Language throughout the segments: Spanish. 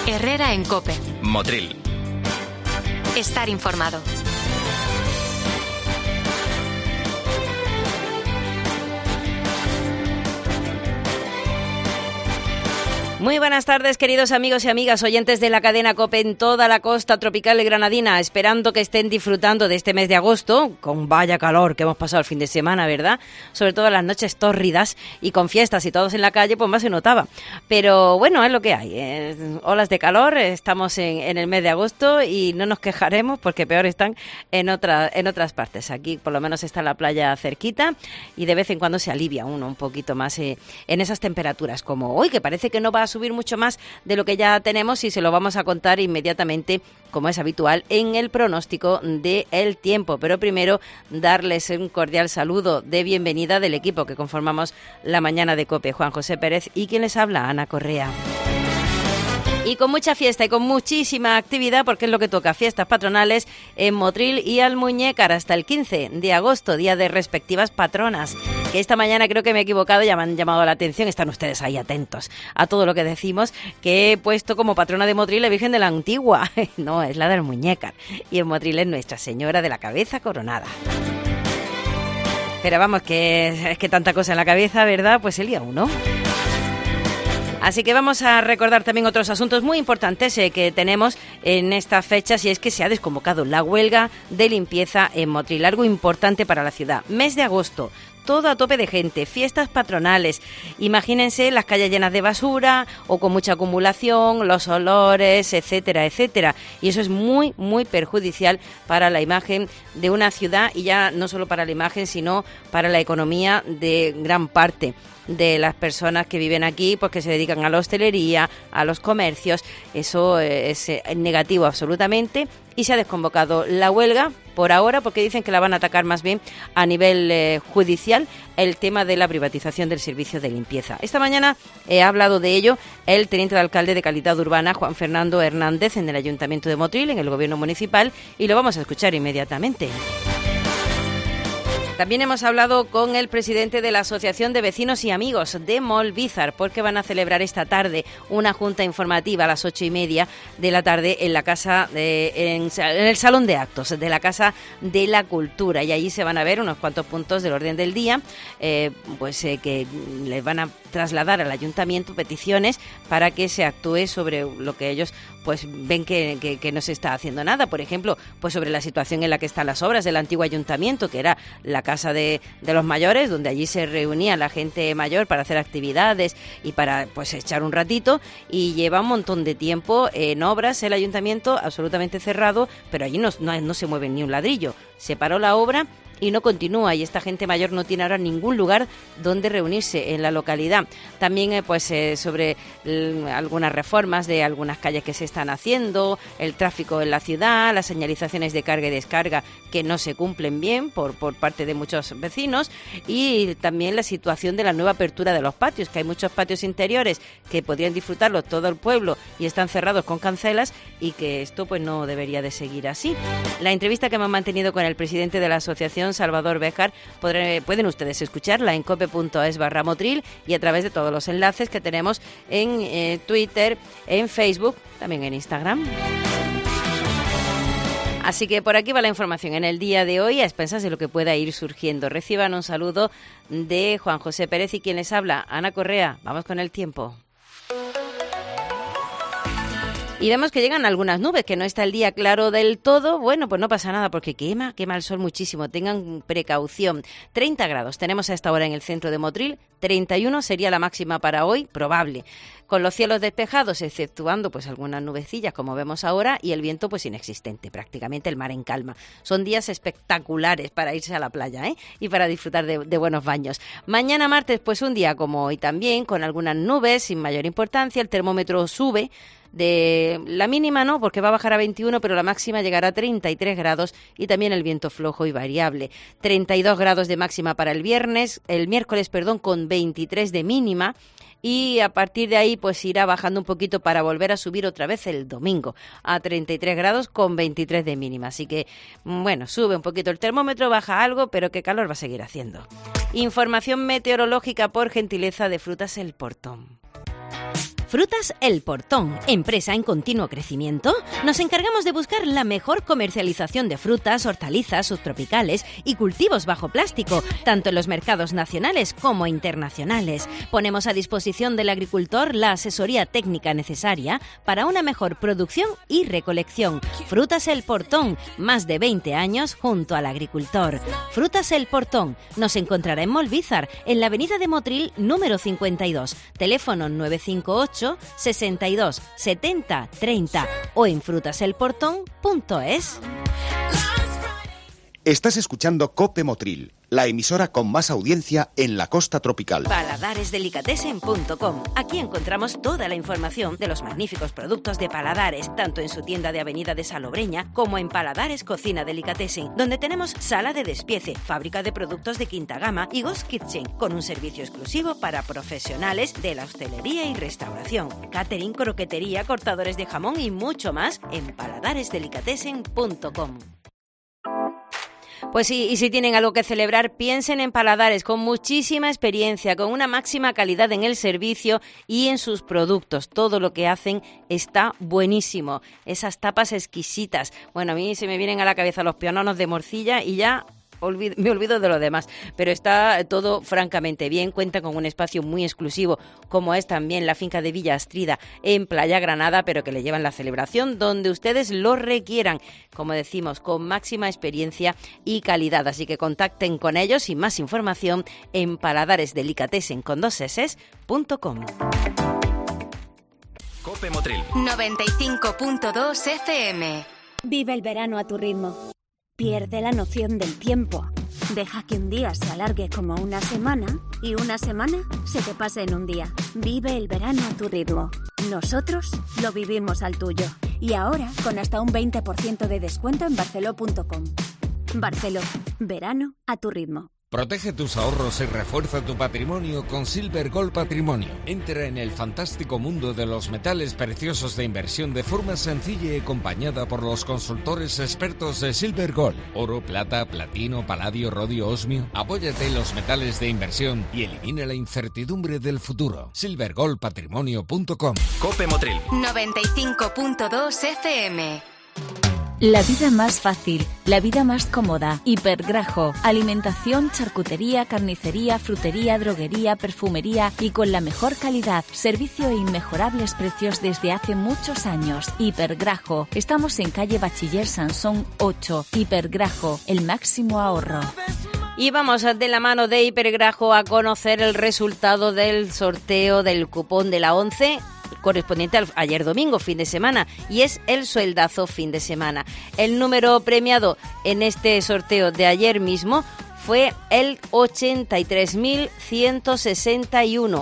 Herrera en COPE. Motril. Estar informado. Muy buenas tardes, queridos amigos y amigas, oyentes de la cadena COPE en toda la costa tropical granadina, esperando que estén disfrutando de este mes de agosto, con vaya calor que hemos pasado el fin de semana, ¿verdad? Sobre todo las noches tórridas y con fiestas y todos en la calle, pues más se notaba. Pero bueno, es lo que hay, olas de calor, estamos en el mes de agosto y no nos quejaremos porque peor están en otras partes. Aquí por lo menos está la playa cerquita y de vez en cuando se alivia uno un poquito más en esas temperaturas, como hoy, que parece que no va a subir mucho más de lo que ya tenemos y se lo vamos a contar inmediatamente, como es habitual, en el pronóstico del tiempo. Pero primero, darles un cordial saludo de bienvenida del equipo que conformamos la mañana de COPE, Juan José Pérez y quien les habla, Ana Correa. Y con mucha fiesta y con muchísima actividad, porque es lo que toca, fiestas patronales en Motril y Almuñécar hasta el 15 de agosto, día de respectivas patronas. Que esta mañana creo que me he equivocado, ya me han llamado la atención, están ustedes ahí atentos a todo lo que decimos, que he puesto como patrona de Motril la Virgen de la Antigua. No, es la de Almuñécar. Y en Motril es Nuestra Señora de la Cabeza Coronada. Pero vamos, que es que tanta cosa en la cabeza, ¿verdad? Pues el día 1. Así que vamos a recordar también otros asuntos muy importantes que tenemos en estas fechas, y es que se ha desconvocado la huelga de limpieza en Motril, algo importante para la ciudad. Mes de agosto, todo a tope de gente, fiestas patronales. Imagínense las calles llenas de basura o con mucha acumulación, los olores, etcétera, etcétera. Y eso es muy, muy perjudicial para la imagen de una ciudad, y ya no solo para la imagen, sino para la economía de gran parte de las personas que viven aquí, pues que se dedican a la hostelería, a los comercios. Eso es negativo absolutamente, y se ha desconvocado la huelga por ahora porque dicen que la van a atacar más bien a nivel judicial, el tema de la privatización del servicio de limpieza. Esta mañana ha hablado de ello el teniente de alcalde de Calidad Urbana, Juan Fernando Hernández, en el Ayuntamiento de Motril, en el Gobierno Municipal, y lo vamos a escuchar inmediatamente. También hemos hablado con el presidente de la Asociación de Vecinos y Amigos de Molvízar, porque van a celebrar esta tarde una junta informativa a las 8:30 de la tarde en la casa en el Salón de Actos de la Casa de la Cultura, y allí se van a ver unos cuantos puntos del orden del día, que les van a trasladar al ayuntamiento peticiones para que se actúe sobre lo que ellos pues ven que no se está haciendo nada. Por ejemplo, pues sobre la situación en la que están las obras del antiguo ayuntamiento, que era la casa de los mayores, donde allí se reunía la gente mayor para hacer actividades y para pues echar un ratito, y lleva un montón de tiempo en obras el ayuntamiento, absolutamente cerrado, pero allí no se mueve ni un ladrillo. Se paró la obra y no continúa, y esta gente mayor no tiene ahora ningún lugar donde reunirse en la localidad. También sobre algunas reformas de algunas calles que se están haciendo, el tráfico en la ciudad, las señalizaciones de carga y descarga que no se cumplen bien por parte de muchos vecinos, y también la situación de la nueva apertura de los patios, que hay muchos patios interiores que podrían disfrutarlo todo el pueblo y están cerrados con cancelas, y que esto pues no debería de seguir así. La entrevista que hemos mantenido con el presidente de la asociación, Salvador Béjar, pueden ustedes escucharla en cope.es/Motril y a través de todos los enlaces que tenemos en Twitter, en Facebook, también en Instagram. Así que por aquí va la información en el día de hoy, a expensas de lo que pueda ir surgiendo. Reciban un saludo de Juan José Pérez y quien les habla, Ana Correa. Vamos con el tiempo. Y vemos que llegan algunas nubes, que no está el día claro del todo. Bueno, pues no pasa nada porque quema el sol muchísimo. Tengan precaución. 30 grados tenemos a esta hora en el centro de Motril. 31 sería la máxima para hoy, probable. Con los cielos despejados, exceptuando pues algunas nubecillas como vemos ahora, y el viento pues inexistente, prácticamente el mar en calma. Son días espectaculares para irse a la playa, y para disfrutar de buenos baños. Mañana martes pues un día como hoy también, con algunas nubes sin mayor importancia. El termómetro sube. De la mínima no, porque va a bajar a 21, pero la máxima llegará a 33 grados, y también el viento flojo y variable. 32 grados de máxima para el miércoles, con 23 de mínima, y a partir de ahí pues irá bajando un poquito para volver a subir otra vez el domingo a 33 grados con 23 de mínima. Así que, bueno, sube un poquito el termómetro, baja algo, pero qué calor va a seguir haciendo. Información meteorológica por gentileza de Frutas El Portón. Frutas El Portón, empresa en continuo crecimiento. Nos encargamos de buscar la mejor comercialización de frutas, hortalizas, subtropicales y cultivos bajo plástico, tanto en los mercados nacionales como internacionales. Ponemos a disposición del agricultor la asesoría técnica necesaria para una mejor producción y recolección. Frutas El Portón, más de 20 años junto al agricultor. Frutas El Portón, nos encontrará en Molvízar, en la avenida de Motril número 52, teléfono 958 62 70 30 o en frutaselportón.es. Estás escuchando COPE Motril, la emisora con más audiencia en la costa tropical. Paladaresdelicatessen.com. Aquí encontramos toda la información de los magníficos productos de Paladares, tanto en su tienda de Avenida de Salobreña como en Paladares Cocina Delicatessen, donde tenemos sala de despiece, fábrica de productos de quinta gama y Ghost Kitchen, con un servicio exclusivo para profesionales de la hostelería y restauración, catering, croquetería, cortadores de jamón y mucho más en paladaresdelicatessen.com. Pues sí, y si tienen algo que celebrar, piensen en Paladares, con muchísima experiencia, con una máxima calidad en el servicio y en sus productos. Todo lo que hacen está buenísimo. Esas tapas exquisitas. Bueno, a mí se me vienen a la cabeza los piononos de morcilla y ya me olvido de lo demás, pero está todo francamente bien. Cuenta con un espacio muy exclusivo, como es también la finca de Villa Astrida en Playa Granada, pero que le llevan la celebración donde ustedes lo requieran, como decimos, con máxima experiencia y calidad. Así que contacten con ellos y más información en paladaresdelicatessen.com. COPE Motril 95.2 FM. Vive el verano a tu ritmo. Pierde la noción del tiempo. Deja que un día se alargue como una semana y una semana se te pase en un día. Vive el verano a tu ritmo. Nosotros lo vivimos al tuyo. Y ahora con hasta un 20% de descuento en barceló.com. Barceló. Verano a tu ritmo. Protege tus ahorros y refuerza tu patrimonio con Silver Gold Patrimonio. Entra en el fantástico mundo de los metales preciosos de inversión de forma sencilla y acompañada por los consultores expertos de Silver Gold. Oro, plata, platino, paladio, rodio, osmio. Apóyate en los metales de inversión y elimina la incertidumbre del futuro. silvergoldpatrimonio.com. COPE Motril 95.2 FM. La vida más fácil, la vida más cómoda. Hipergrajo, alimentación, charcutería, carnicería, frutería, droguería, perfumería y con la mejor calidad. Servicio e inmejorables precios desde hace muchos años. Hipergrajo, estamos en calle Bachiller Sansón 8. Hipergrajo, el máximo ahorro. Y vamos de la mano de Hipergrajo a conocer el resultado del sorteo del cupón de la 11 correspondiente al ayer domingo, fin de semana, y es el sueldazo fin de semana. El número premiado en este sorteo de ayer mismo fue el 83.161,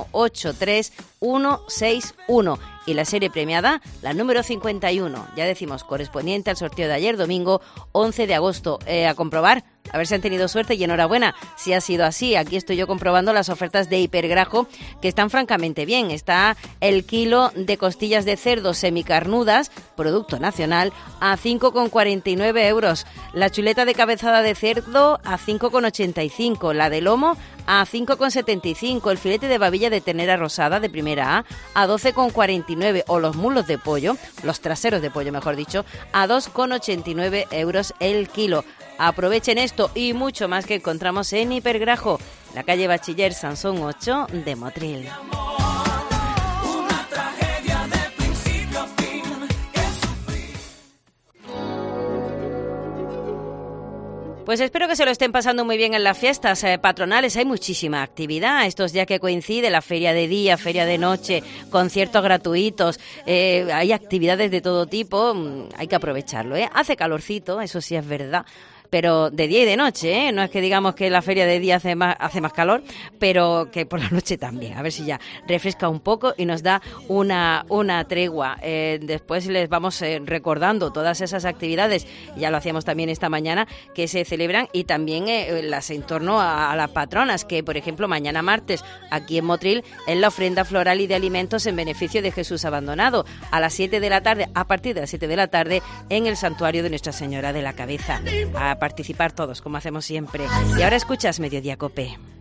83161, y la serie premiada, la número 51, ya decimos, correspondiente al sorteo de ayer domingo, 11 de agosto. A comprobar, a ver si han tenido suerte y enhorabuena si ha sido así. Aquí estoy yo comprobando las ofertas de Hipergrajo, que están francamente bien. Está el kilo de costillas de cerdo semicarnudas, producto nacional, a 5,49 euros. La chuleta de cabezada de cerdo a 5,85. La de lomo a 5,75. El filete de babilla de ternera rosada de primera a 12,49. O los muslos de pollo, los traseros de pollo mejor dicho, a 2,89 euros el kilo. Aprovechen esto y mucho más que encontramos en Hipergrajo, la calle Bachiller Sansón 8 de Motril. Pues espero que se lo estén pasando muy bien en las fiestas patronales. Hay muchísima actividad estos días que coincide la feria de día, feria de noche, conciertos gratuitos. Hay actividades de todo tipo, hay que aprovecharlo. Hace calorcito, eso sí es verdad, pero de día y de noche, no es que digamos que la feria de día hace más calor, pero que por la noche también, a ver si ya refresca un poco y nos da una tregua. Después les vamos recordando todas esas actividades, ya lo hacíamos también esta mañana, que se celebran, y también las en torno a las patronas, que por ejemplo mañana martes aquí en Motril es la ofrenda floral y de alimentos en beneficio de Jesús abandonado, a las 7 de la tarde, a partir de las 7 de la tarde en el santuario de Nuestra Señora de la Cabeza. A participar todos, como hacemos siempre. Y ahora escuchas Mediodía Cope.